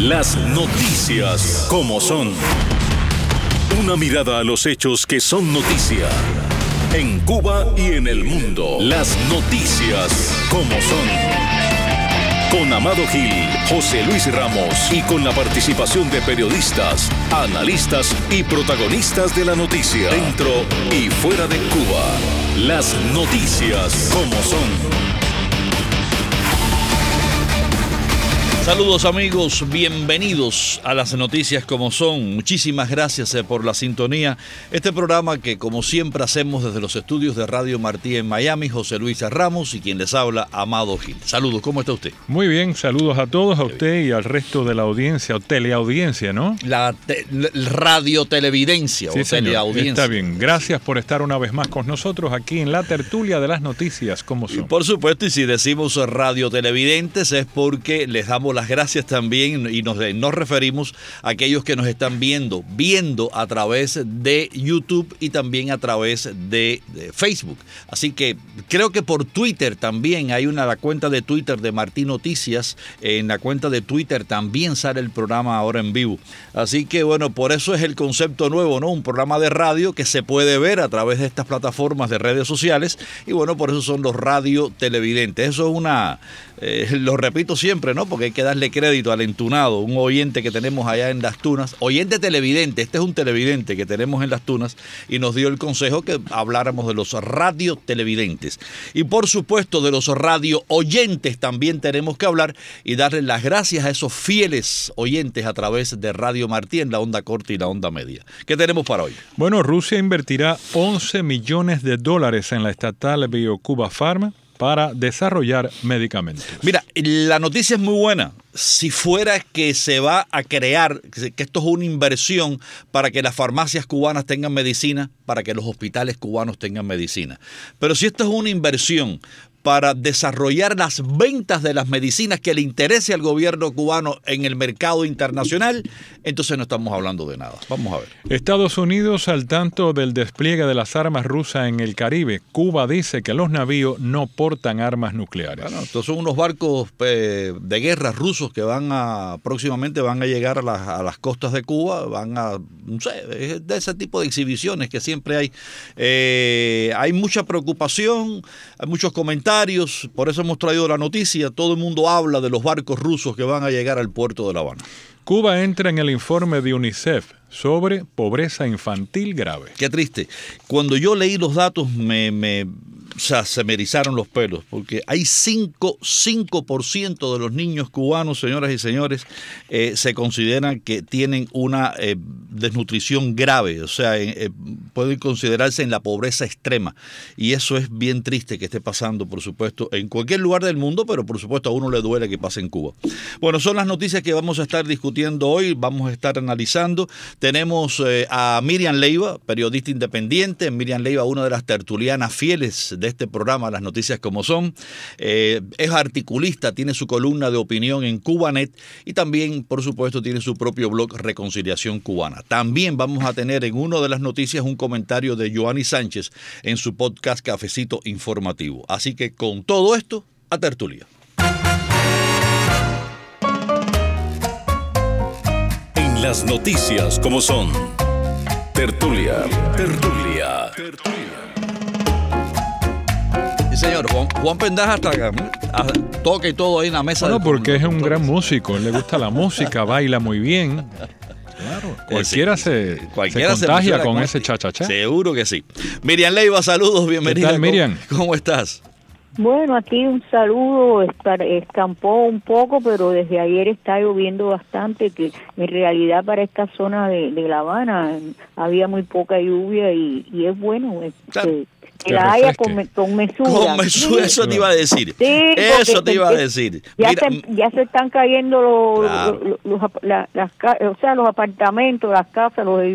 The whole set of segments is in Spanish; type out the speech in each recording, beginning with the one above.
Las noticias como son. Una mirada a los hechos que son noticia. En Cuba y en el mundo. Las noticias como son. Con Amado Gil, José Luis Ramos y con la participación de periodistas, analistas y protagonistas de la noticia. Dentro y fuera de Cuba. Las noticias como son. Saludos amigos, bienvenidos a las noticias como son. Muchísimas gracias por la sintonía. Este programa que como siempre hacemos desde los estudios de Radio Martí en Miami, José Luis Ramos y quien les habla, Amado Gil. Saludos, ¿cómo está usted? Muy bien, saludos a todos, a usted y al resto de la audiencia o teleaudiencia, ¿no? La radiotelevidencia sí, o teleaudiencia. Está bien, gracias por estar una vez más con nosotros aquí en la tertulia de las noticias como son. Y por supuesto, y si decimos radiotelevidentes es porque les damos las gracias también y nos referimos a aquellos que nos están viendo a través de YouTube y también a través de Facebook. Así que creo que por Twitter también hay la cuenta de Twitter de Martí Noticias. En la cuenta de Twitter también sale el programa ahora en vivo. Así que bueno, por eso es el concepto nuevo, ¿no? Un programa de radio que se puede ver a través de estas plataformas de redes sociales y bueno, por eso son los radiotelevidentes. Eso es lo repito siempre, ¿no? Porque hay que darle crédito al entunado, un oyente que tenemos allá en Las Tunas, oyente televidente, este es un televidente que tenemos en Las Tunas y nos dio el consejo que habláramos de los radiotelevidentes. Y por supuesto de los radio oyentes también tenemos que hablar y darle las gracias a esos fieles oyentes a través de Radio Martí en la onda corta y la onda media. ¿Qué tenemos para hoy? Bueno, Rusia invertirá $11 millones en la estatal BioCuba Pharma para desarrollar medicamentos. Mira, la noticia es muy buena. Si fuera que se va a crear, que esto es una inversión para que las farmacias cubanas tengan medicina, para que los hospitales cubanos tengan medicina. Pero si esto es una inversión para desarrollar las ventas de las medicinas que le interese al gobierno cubano en el mercado internacional, entonces no estamos hablando de nada. Vamos a ver. Estados Unidos al tanto del despliegue de las armas rusas en el Caribe. Cuba dice que los navíos no portan armas nucleares. Bueno, estos son unos barcos de guerra rusos que próximamente van a llegar a las costas de Cuba, no sé, de ese tipo de exhibiciones que siempre hay. Hay mucha preocupación, hay muchos comentarios. Por eso hemos traído la noticia. Todo el mundo habla de los barcos rusos que van a llegar al puerto de La Habana. Cuba entra en el informe de UNICEF sobre pobreza infantil grave. Qué triste. Cuando yo leí los datos se me erizaron los pelos, porque hay 5% de los niños cubanos, señoras y señores, se consideran que tienen una desnutrición grave, o sea, pueden considerarse en la pobreza extrema, y eso es bien triste que esté pasando, por supuesto, en cualquier lugar del mundo, pero por supuesto a uno le duele que pase en Cuba. Bueno, son las noticias que vamos a estar discutiendo hoy, vamos a estar analizando. Tenemos a Miriam Leiva, periodista independiente. Miriam Leiva, una de las tertulianas fieles de este programa, Las Noticias como son. Es articulista, tiene su columna de opinión en Cubanet y también, por supuesto, tiene su propio blog Reconciliación Cubana. También vamos a tener en una de las noticias un comentario de Joanny Sánchez en su podcast Cafecito Informativo. Así que con todo esto, a tertulia. En Las Noticias como son. Tertulia. Sí, señor. Juan Pendaja toca y todo ahí en la mesa. Bueno, porque es un gran músico, le gusta la música, baila muy bien. Claro, cualquiera se contagia con ese cha-cha-cha. Seguro que sí. Miriam Leiva, saludos, bienvenida. ¿Qué tal, Miriam? ¿Cómo estás? Bueno, aquí un saludo, escampó un poco, pero desde ayer está lloviendo bastante, que en realidad para esta zona de La Habana había muy poca lluvia y es bueno que la haya con mesura. Con mesura, eso te iba a decdecir. Sí, eso te iba a decir. Ya se están cayendo los apartamentos, las casas, los edificios.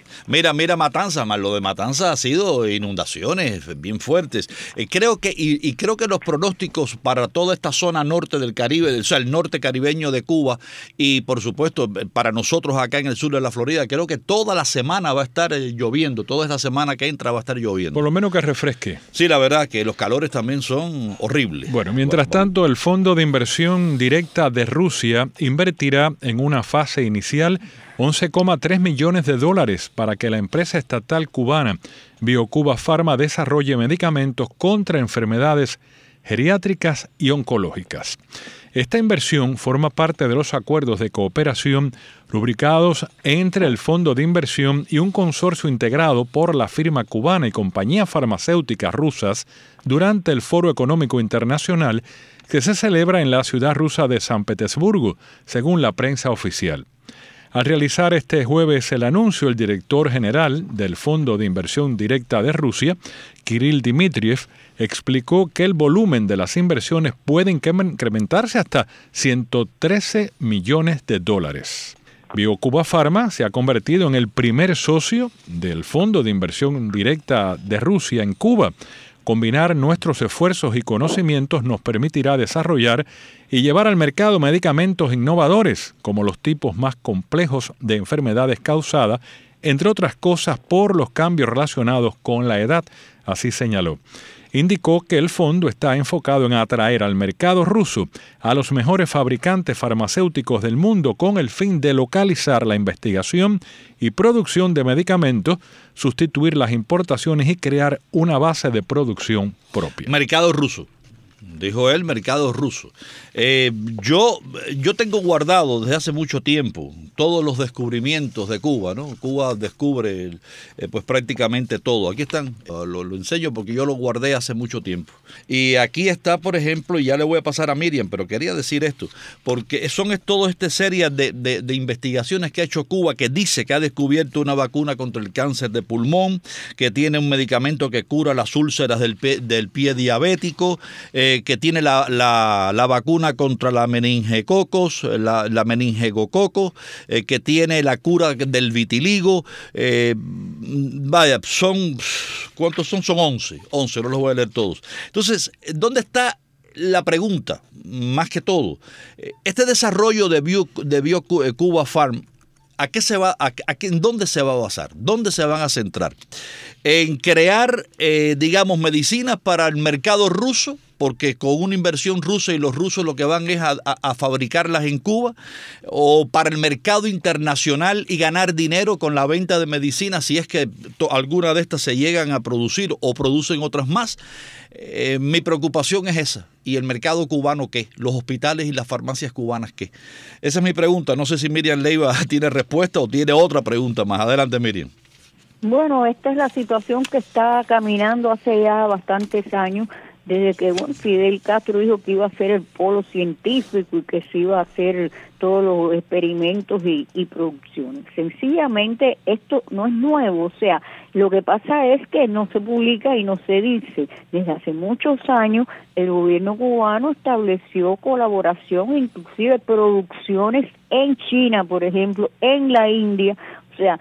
Mira Matanzas, más lo de Matanzas ha sido inundaciones bien fuertes. Creo que los pronósticos para toda esta zona norte del Caribe, o sea, el norte caribeño de Cuba y por supuesto para nosotros acá en el sur de la Florida, creo que toda la semana va a estar lloviendo, toda esta semana que entra va a estar lloviendo. Por lo menos que refresque. Sí, la verdad que los calores también son horribles. Bueno, mientras tanto, el Fondo de Inversión Directa de Rusia invertirá en una fase inicial $11,3 millones para que la empresa estatal cubana BioCuba Pharma desarrolle medicamentos contra enfermedades geriátricas y oncológicas. Esta inversión forma parte de los acuerdos de cooperación rubricados entre el Fondo de Inversión y un consorcio integrado por la firma cubana y compañías farmacéuticas rusas durante el Foro Económico Internacional que se celebra en la ciudad rusa de San Petersburgo, según la prensa oficial. Al realizar este jueves el anuncio, el director general del Fondo de Inversión Directa de Rusia, Kirill Dmitriev, explicó que el volumen de las inversiones puede incrementarse hasta $113 millones. BioCuba Pharma se ha convertido en el primer socio del Fondo de Inversión Directa de Rusia en Cuba. Combinar nuestros esfuerzos y conocimientos nos permitirá desarrollar y llevar al mercado medicamentos innovadores, como los tipos más complejos de enfermedades causadas, entre otras cosas por los cambios relacionados con la edad, así señaló. Indicó que el fondo está enfocado en atraer al mercado ruso a los mejores fabricantes farmacéuticos del mundo con el fin de localizar la investigación y producción de medicamentos, sustituir las importaciones y crear una base de producción propia. Mercado ruso. Dijo él, mercado ruso. Yo tengo guardado desde hace mucho tiempo todos los descubrimientos de Cuba, ¿no? Cuba descubre pues prácticamente todo. Aquí están, lo enseño porque yo lo guardé hace mucho tiempo. Y aquí está, por ejemplo, y ya le voy a pasar a Miriam, pero quería decir esto, porque son toda esta serie de investigaciones que ha hecho Cuba, que dice que ha descubierto una vacuna contra el cáncer de pulmón, que tiene un medicamento que cura las úlceras del pie diabético, que tiene la vacuna contra la meningococos, la meningococo, que tiene la cura del vitiligo. Vaya, ¿cuántos son? Son 11, no los voy a leer todos. Entonces, ¿dónde está la pregunta? Más que todo, este desarrollo de BioCuba Pharma, ¿en dónde se va a basar? ¿Dónde se van a centrar? ¿En crear, medicinas para el mercado ruso? Porque con una inversión rusa y los rusos lo que van es a fabricarlas en Cuba, o para el mercado internacional y ganar dinero con la venta de medicinas si es que alguna de estas se llegan a producir o producen otras más. Mi preocupación es esa. ¿Y el mercado cubano qué? ¿Los hospitales y las farmacias cubanas qué? Esa es mi pregunta. No sé si Miriam Leiva tiene respuesta o tiene otra pregunta más. Adelante, Miriam. Bueno, esta es la situación que está caminando hace ya bastantes años, desde que Fidel Castro dijo que iba a ser el polo científico y que se iba a hacer todos los experimentos y producciones. Sencillamente esto no es nuevo, o sea, lo que pasa es que no se publica y no se dice. Desde hace muchos años el gobierno cubano estableció colaboración, inclusive producciones en China, por ejemplo, en la India, o sea,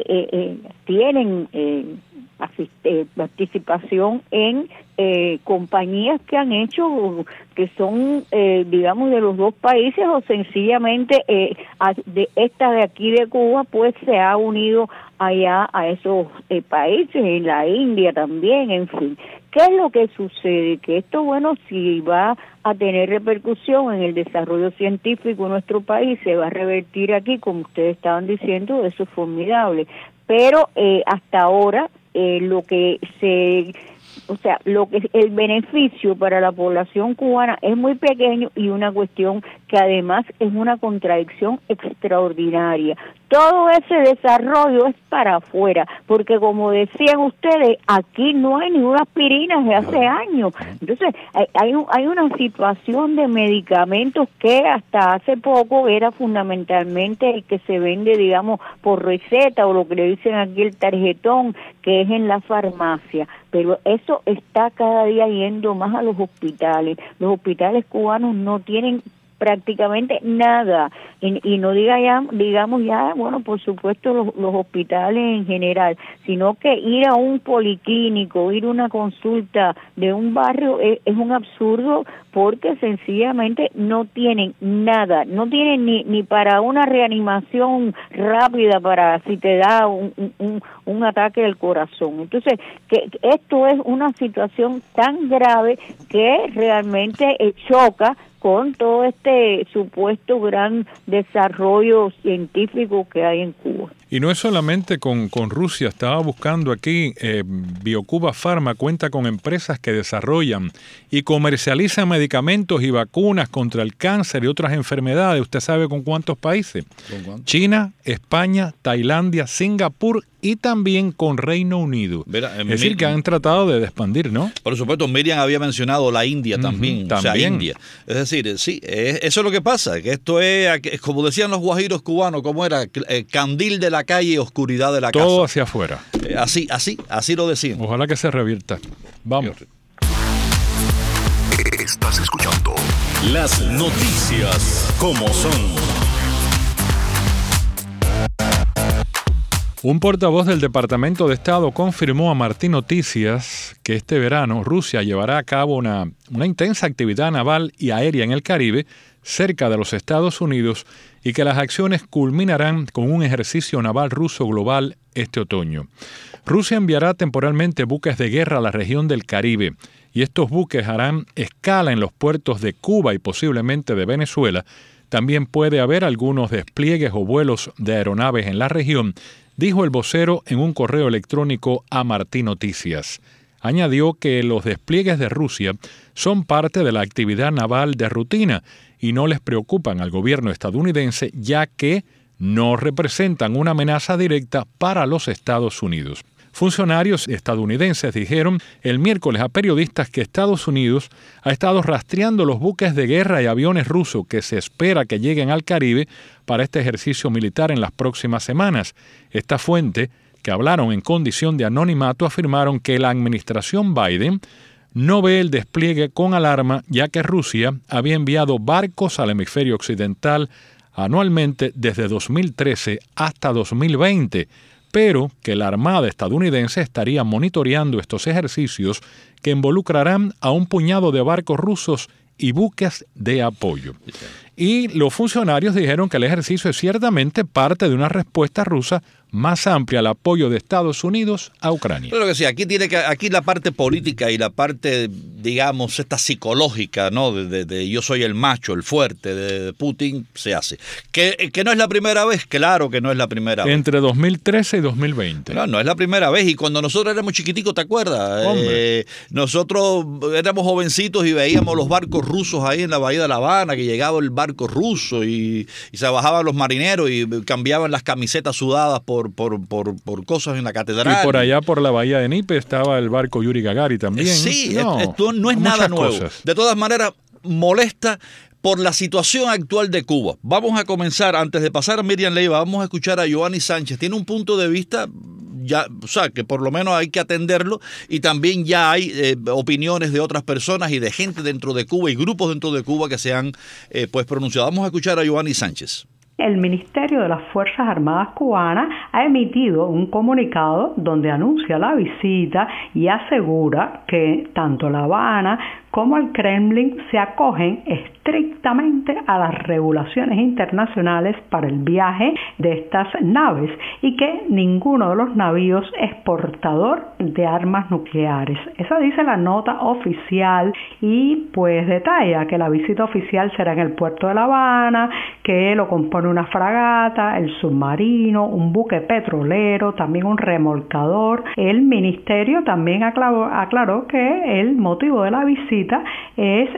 tienen participación en compañías que han hecho, que son, digamos, de los dos países, o sencillamente de esta de aquí de Cuba, pues se ha unido allá a esos países, en la India también, en fin. ¿Qué es lo que sucede? Que esto, bueno, si va a tener repercusión en el desarrollo científico de nuestro país, se va a revertir aquí, como ustedes estaban diciendo, eso es formidable. Pero hasta ahora lo que el beneficio para la población cubana es muy pequeño, y una cuestión que además es una contradicción extraordinaria. Todo ese desarrollo es para afuera, porque como decían ustedes, aquí no hay ninguna aspirina desde hace años. Entonces, hay una situación de medicamentos que hasta hace poco era fundamentalmente el que se vende, digamos, por receta, o lo que le dicen aquí el tarjetón, que es en la farmacia. Pero eso está cada día yendo más a los hospitales. Los hospitales cubanos no tienen prácticamente nada, y no digamos ya, bueno, por supuesto los hospitales en general, sino que ir a un policlínico, ir a una consulta de un barrio es un absurdo, porque sencillamente no tienen nada, no tienen ni para una reanimación rápida para si te da un ataque del corazón. Entonces, que esto es una situación tan grave que realmente choca con todo este supuesto gran desarrollo científico que hay en Cuba. Y no es solamente con Rusia, estaba buscando aquí, BioCuba Pharma cuenta con empresas que desarrollan y comercializan medicamentos y vacunas contra el cáncer y otras enfermedades. ¿Usted sabe con cuántos países? ¿Con cuántos? China, España, Tailandia, Singapur y también con Reino Unido. Mira, es decir, que han tratado de expandir, ¿no? Por supuesto, Miriam había mencionado la India también, o sea, India. Es decir, sí, eso es lo que pasa, que esto es, como decían los guajiros cubanos, ¿cómo era? Candil de la calle y oscuridad de la casa. Todo hacia afuera. Así lo decían. Ojalá que se revierta. Vamos. Estás escuchando las noticias como son. Un portavoz del Departamento de Estado confirmó a Martín Noticias que este verano Rusia llevará a cabo una intensa actividad naval y aérea en el Caribe, cerca de los Estados Unidos, y que las acciones culminarán con un ejercicio naval ruso global este otoño. Rusia enviará temporalmente buques de guerra a la región del Caribe, y estos buques harán escala en los puertos de Cuba y posiblemente de Venezuela. También puede haber algunos despliegues o vuelos de aeronaves en la región, dijo el vocero en un correo electrónico a Martín Noticias. Añadió que los despliegues de Rusia son parte de la actividad naval de rutina y no les preocupan al gobierno estadounidense, ya que no representan una amenaza directa para los Estados Unidos. Funcionarios estadounidenses dijeron el miércoles a periodistas que Estados Unidos ha estado rastreando los buques de guerra y aviones rusos que se espera que lleguen al Caribe para este ejercicio militar en las próximas semanas. Esta fuente, que hablaron en condición de anonimato, afirmaron que la administración Biden no ve el despliegue con alarma, ya que Rusia había enviado barcos al hemisferio occidental anualmente desde 2013 hasta 2020, pero que la Armada estadounidense estaría monitoreando estos ejercicios que involucrarán a un puñado de barcos rusos y buques de apoyo. Y los funcionarios dijeron que el ejercicio es ciertamente parte de una respuesta rusa más amplia al apoyo de Estados Unidos a Ucrania. Claro que sí, aquí la parte política y la parte, digamos, esta psicológica, ¿no? De yo soy el macho, el fuerte de Putin, se hace. Que no es la primera vez, claro que no es la primera vez. Entre 2013 y 2020. No es la primera vez. Y cuando nosotros éramos chiquiticos, ¿te acuerdas? Nosotros éramos jovencitos y veíamos los barcos rusos ahí en la Bahía de La Habana, que llegaba el barco ruso y se bajaban los marineros y cambiaban las camisetas sudadas por cosas en la catedral. Y por allá, por la bahía de Nipe, estaba el barco Yuri Gagarin también. Sí, esto no es nada nuevo. Cosas. De todas maneras, molesta por la situación actual de Cuba. Vamos a comenzar, antes de pasar a Miriam Leiva, vamos a escuchar a Giovanni Sánchez. Tiene un punto de vista, ya, o sea, que por lo menos hay que atenderlo, y también ya hay opiniones de otras personas y de gente dentro de Cuba y grupos dentro de Cuba que se han pues pronunciado. Vamos a escuchar a Giovanni Sánchez. El Ministerio de las Fuerzas Armadas cubanas ha emitido un comunicado donde anuncia la visita y asegura que tanto La Habana como el Kremlin se acogen estrictamente a las regulaciones internacionales para el viaje de estas naves y que ninguno de los navíos es portador de armas nucleares. Esa dice la nota oficial y pues detalla que la visita oficial será en el puerto de La Habana, que lo compone una fragata, el submarino, un buque petrolero, también un remolcador. El ministerio también aclaró que el motivo de la visita es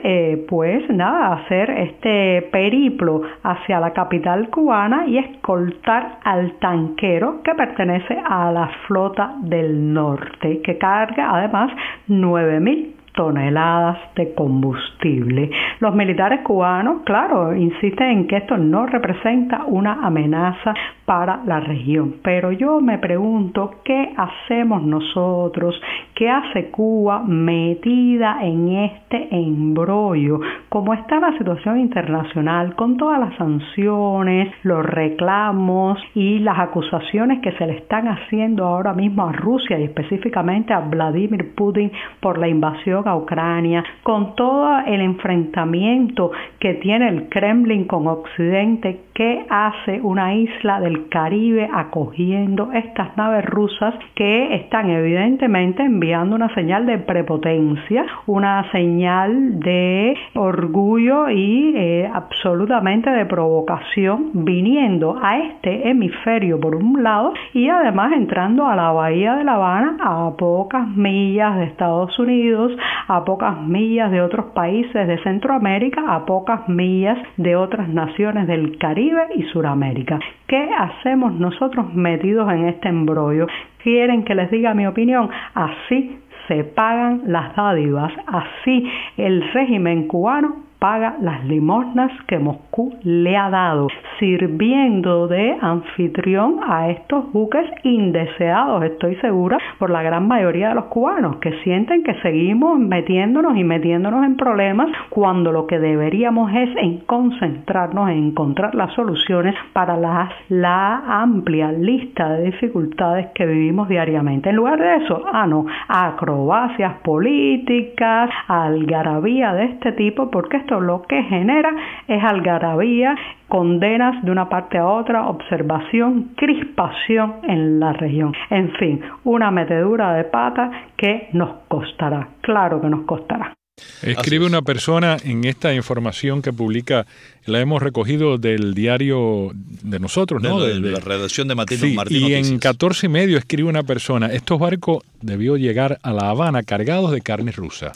hacer este periplo hacia la capital cubana y escoltar al tanquero que pertenece a la flota del norte, que carga además 9,000 toneladas de combustible. Los militares cubanos, claro, insisten en que esto no representa una amenaza para la región, pero yo me pregunto, ¿qué hacemos nosotros? ¿Qué hace Cuba metida en este embrollo? ¿Cómo está la situación internacional con todas las sanciones, los reclamos y las acusaciones que se le están haciendo ahora mismo a Rusia y específicamente a Vladimir Putin por la invasión a Ucrania, con todo el enfrentamiento que tiene el Kremlin con Occidente? ¿Qué hace una isla del Caribe acogiendo estas naves rusas que están evidentemente enviando una señal de prepotencia, una señal de orgullo y absolutamente de provocación, viniendo a este hemisferio por un lado y además entrando a la bahía de La Habana, a pocas millas de Estados Unidos, a pocas millas de otros países de Centroamérica, a pocas millas de otras naciones del Caribe y Suramérica? ¿Qué hacemos nosotros metidos en este embrollo? ¿Quieren que les diga mi opinión? Así se pagan las dádivas, así el régimen cubano paga las limosnas que Moscú le ha dado, sirviendo de anfitrión a estos buques indeseados, estoy segura, por la gran mayoría de los cubanos, que sienten que seguimos metiéndonos en problemas cuando lo que deberíamos es en concentrarnos en encontrar las soluciones para la amplia lista de dificultades que vivimos diariamente. En lugar de eso, acrobacias políticas, algarabía de este tipo, porque esto lo que genera es algarabía, condenas de una parte a otra, observación, crispación en la región. En fin, una metedura de pata que nos costará, claro que nos costará. Escribe una persona en esta información que publica, la hemos recogido del diario de nosotros, ¿no? De la redacción de Martín sí, Martín y Noticias. en 14 y medio escribe una persona, estos barcos debió llegar a La Habana cargados de carne rusa.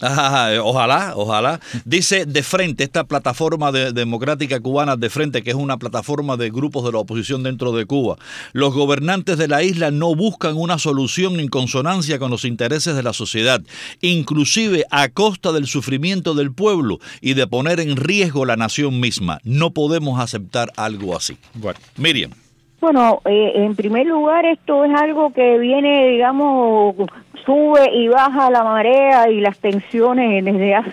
Ojalá. Dice De Frente, esta plataforma democrática cubana De Frente, que es una plataforma de grupos de la oposición dentro de Cuba. Los gobernantes de la isla no buscan una solución en consonancia con los intereses de la sociedad, inclusive a costa del sufrimiento del pueblo y de poner en riesgo la nación misma. No podemos aceptar algo así. Bueno. Miriam. Bueno, en primer lugar, esto es algo que viene, digamos, sube y baja la marea y las tensiones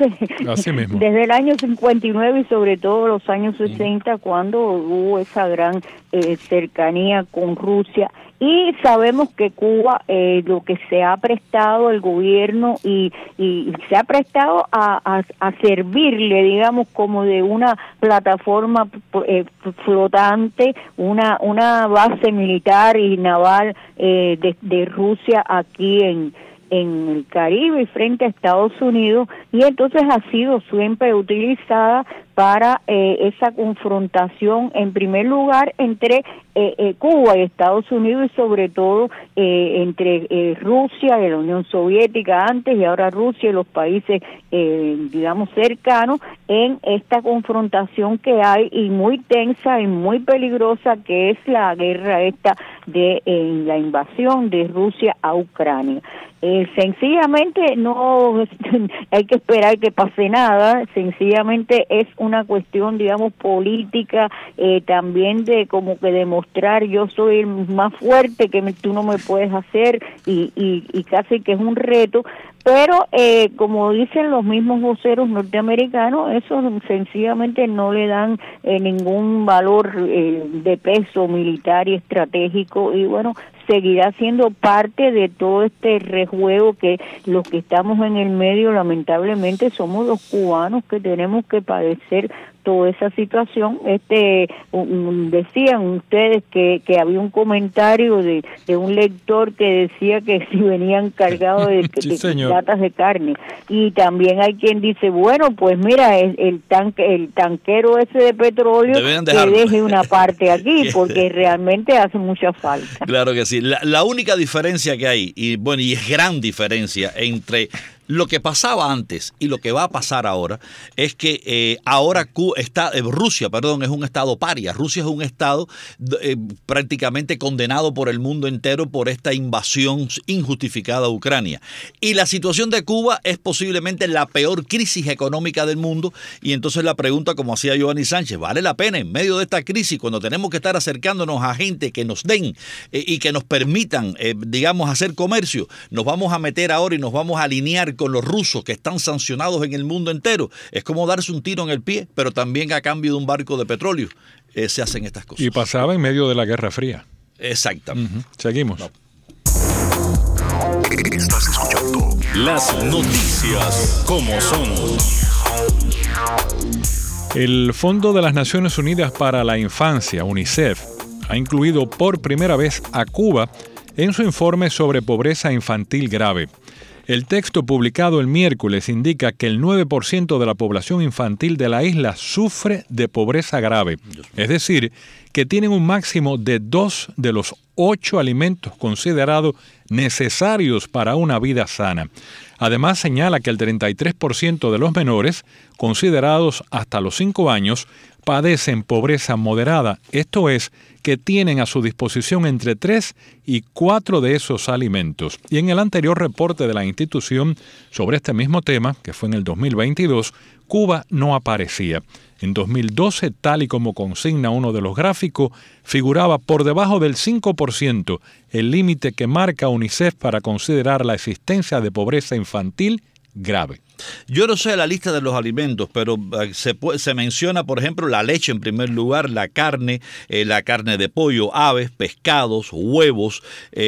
desde el año 59 y sobre todo los años 60, cuando hubo esa gran cercanía con Rusia. Y sabemos que Cuba, lo que se ha prestado el gobierno y se ha prestado a servirle, digamos, como de una plataforma flotante, una base militar y naval de Rusia aquí en el Caribe y frente a Estados Unidos, y entonces ha sido siempre utilizada para esa confrontación, en primer lugar, entre Cuba y Estados Unidos y sobre todo entre Rusia y la Unión Soviética antes y ahora Rusia y los países, digamos, cercanos en esta confrontación que hay y muy tensa y muy peligrosa que es la guerra esta de la invasión de Rusia a Ucrania. Sencillamente no hay que esperar que pase nada, sencillamente es una cuestión, digamos, política, también de como que demostrar yo soy el más fuerte, que tú no me puedes hacer y casi que es un reto, pero como dicen los mismos voceros norteamericanos, eso sencillamente no le dan ningún valor de peso militar y estratégico y bueno, seguirá siendo parte de todo este rejuego que los que estamos en el medio lamentablemente somos los cubanos que tenemos que padecer toda esa situación. Decían ustedes que había un comentario de un lector que decía que si venían cargados de latas de carne, y también hay quien dice, bueno, pues mira, el tanquero ese de petróleo que deje una parte aquí porque realmente hace mucha falta. Claro que sí. La única diferencia que hay, y es gran diferencia entre Lo que pasaba antes y lo que va a pasar ahora es que ahora Rusia es un estado paria. Rusia es un estado prácticamente condenado por el mundo entero por esta invasión injustificada a Ucrania. Y la situación de Cuba es posiblemente la peor crisis económica del mundo. Y entonces la pregunta, como hacía Giovanni Sánchez, ¿vale la pena en medio de esta crisis, cuando tenemos que estar acercándonos a gente que nos den y que nos permitan, hacer comercio, nos vamos a meter ahora y nos vamos a alinear con los rusos que están sancionados en el mundo entero? Es como darse un tiro en el pie, pero también a cambio de un barco de petróleo se hacen estas cosas. Y pasaba en medio de la Guerra Fría. Exactamente. Seguimos. No. Estás escuchando las noticias como son. El Fondo de las Naciones Unidas para la Infancia, UNICEF, ha incluido por primera vez a Cuba en su informe sobre pobreza infantil grave. El texto publicado el miércoles indica que el 9% de la población infantil de la isla sufre de pobreza grave, es decir, que tienen un máximo de 2 de los 8 alimentos considerados necesarios para una vida sana. Además, señala que el 33% de los menores, considerados hasta los 5 años, padecen pobreza moderada, esto es, que tienen a su disposición entre 3 y 4 de esos alimentos. Y en el anterior reporte de la institución sobre este mismo tema, que fue en el 2022, Cuba no aparecía. En 2012, tal y como consigna uno de los gráficos, figuraba por debajo del 5%, el límite que marca UNICEF para considerar la existencia de pobreza infantil grave. Yo no sé la lista de los alimentos, pero se menciona, por ejemplo, la leche en primer lugar, la carne de pollo, aves, pescados, huevos,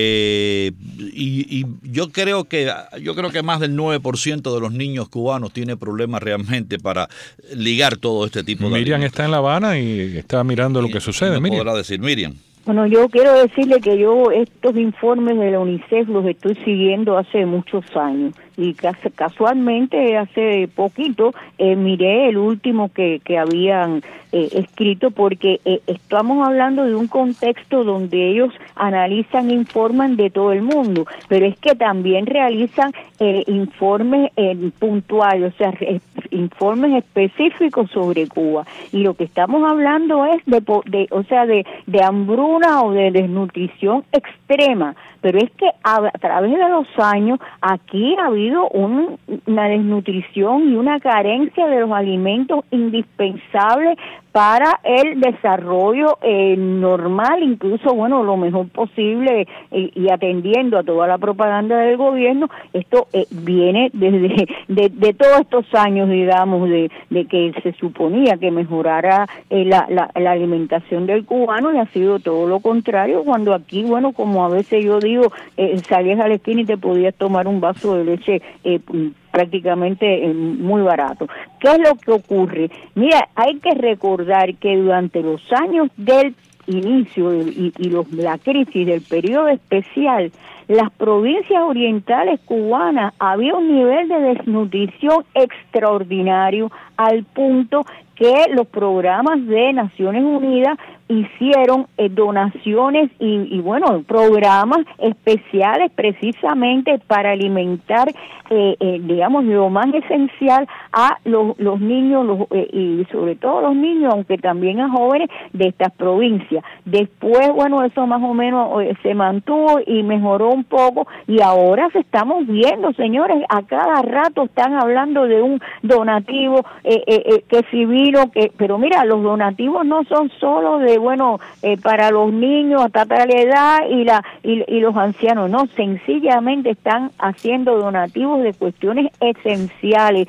y yo creo que más del 9% de los niños cubanos tiene problemas realmente para ligar todo este tipo de Miriam alimentos. está en La Habana y está mirando lo que sucede. Me Miriam. podrá decir, Miriam. Bueno, yo quiero decirle que yo estos informes de la UNICEF los estoy siguiendo hace muchos años y casualmente hace poquito miré el último que habían escrito, porque estamos hablando de un contexto donde ellos analizan e informan de todo el mundo, pero es que también realizan informes puntuales, o sea, informes específicos sobre Cuba, y lo que estamos hablando es de hambruna o de desnutrición extrema, pero es que a través de los años aquí ha habido una desnutrición y una carencia de los alimentos indispensables para el desarrollo normal, incluso, lo mejor posible, y atendiendo a toda la propaganda del gobierno. Esto viene desde de todos estos años, digamos, de que se suponía que mejorara la alimentación del cubano, y ha sido todo lo contrario, cuando aquí, como a veces yo digo, salías a la esquina y te podías tomar un vaso de leche prácticamente muy barato. ¿Qué es lo que ocurre? Mira, hay que recordar que durante los años del inicio y la crisis del periodo especial, las provincias orientales cubanas había un nivel de desnutrición extraordinario, al punto que los programas de Naciones Unidas hicieron donaciones y programas especiales precisamente para alimentar, digamos, lo más esencial a los niños, y sobre todo los niños, aunque también a jóvenes de estas provincias. Después, eso más o menos se mantuvo y mejoró un poco, y ahora se estamos viendo, señores, a cada rato están hablando de un donativo que si vino, pero mira, los donativos no son solo de para los niños hasta tal edad y los ancianos, no, sencillamente están haciendo donativos de cuestiones esenciales,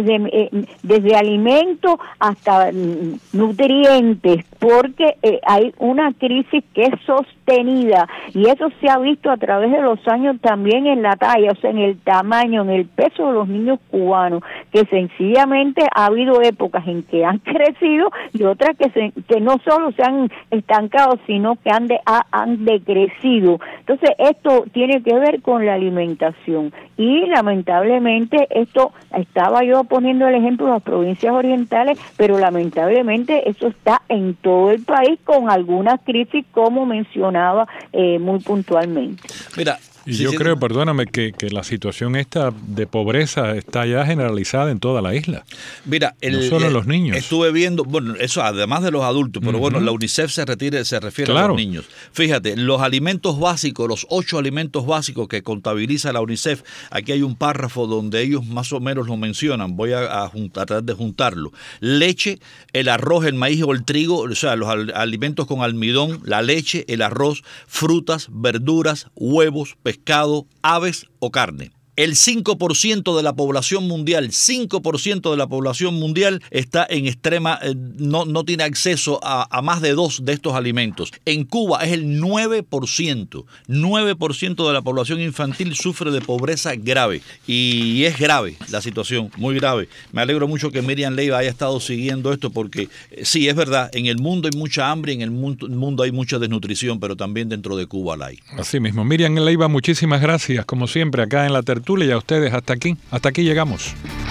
desde alimentos hasta nutrientes, porque hay una crisis que es sostenida, y eso se ha visto a través de los años también en la talla, o sea, en el tamaño, en el peso de los niños cubanos, que sencillamente ha habido épocas en que han crecido y otras que no solo se han estancado, sino que han decrecido. Entonces, esto tiene que ver con la alimentación, y lamentablemente esto, estaba yo poniendo el ejemplo de las provincias orientales, pero lamentablemente eso está en todo el país, con algunas crisis como mencionaba muy puntualmente. Mira, Y yo creo, perdóname, que la situación esta de pobreza está ya generalizada en toda la isla. Mira, no solo en los niños. Estuve viendo, bueno, eso además de los adultos, pero bueno, la UNICEF se refiere a los niños. Fíjate, los alimentos básicos, los 8 alimentos básicos que contabiliza la UNICEF, aquí hay un párrafo donde ellos más o menos lo mencionan, voy a tratar de juntarlo. Leche, el arroz, el maíz o el trigo, o sea, los alimentos con almidón, la leche, el arroz, frutas, verduras, huevos, pescado, aves o carne. El 5% de la población mundial, 5% de la población mundial está en extrema, no tiene acceso a más de 2 de estos alimentos. En Cuba es el 9%. 9% de la población infantil sufre de pobreza grave. Y es grave la situación, muy grave. Me alegro mucho que Miriam Leiva haya estado siguiendo esto porque sí, es verdad, en el mundo hay mucha hambre, en el mundo hay mucha desnutrición, pero también dentro de Cuba la hay. Así mismo. Miriam Leiva, muchísimas gracias, como siempre, acá en La Tertulia. Y a ustedes hasta aquí llegamos.